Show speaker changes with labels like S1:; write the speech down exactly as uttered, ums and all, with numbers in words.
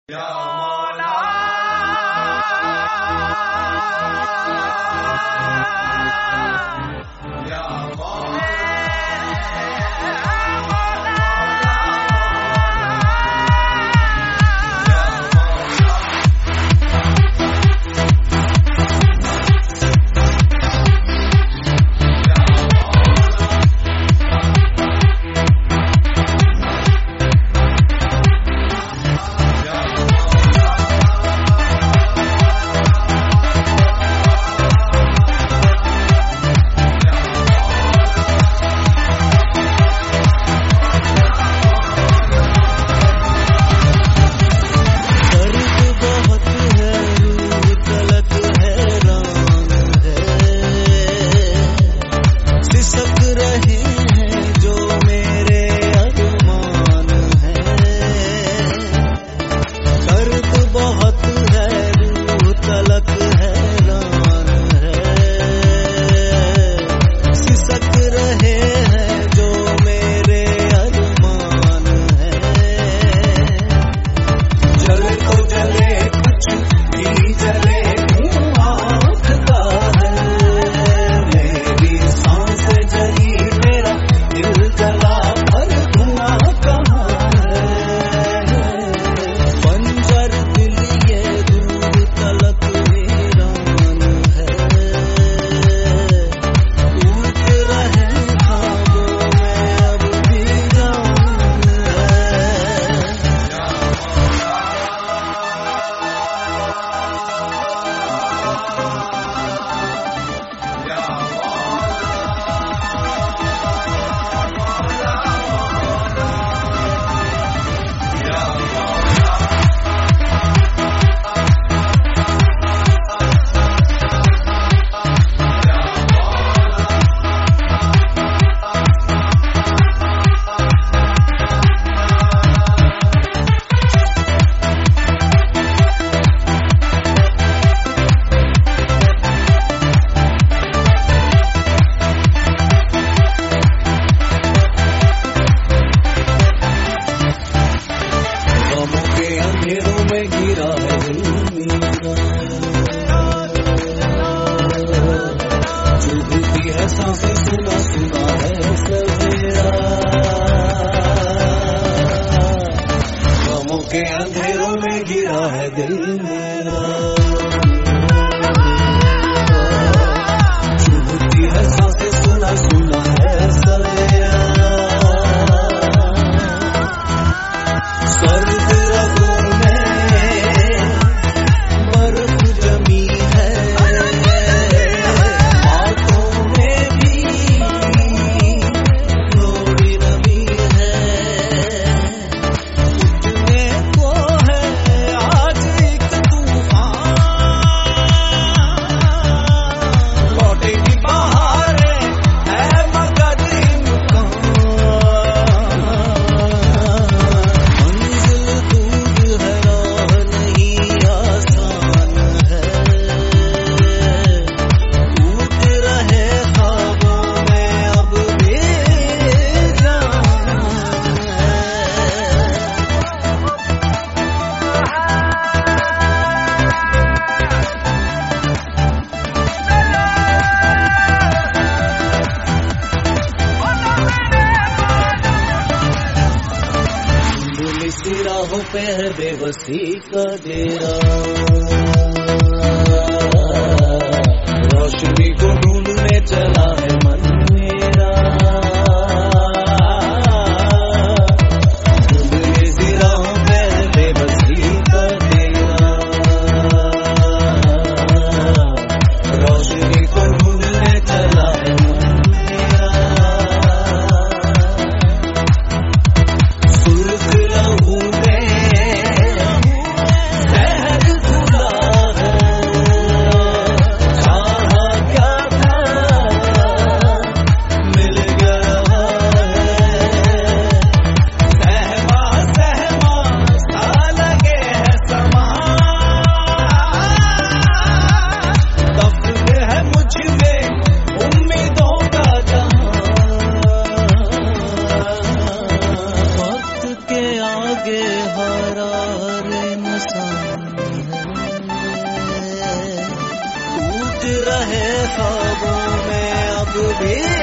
S1: के अंधेरों में गिरा है दिल मेरा, चुभती है सांसें, सुना सुना है सवेरा, सर्द रगों में बर्फ जमी है, हाथों में भी थोड़ी नमी है, राहों पे है बेबसी का डेरा, रोशनी को ढूंढने चला है मन मेरा, सी राहों पे है बेबसी का डेरा, रोशनी को ढूंढने चला है मन मेरा, सुर्ख लहू में जहर घुला है ख्वाबों में अब भी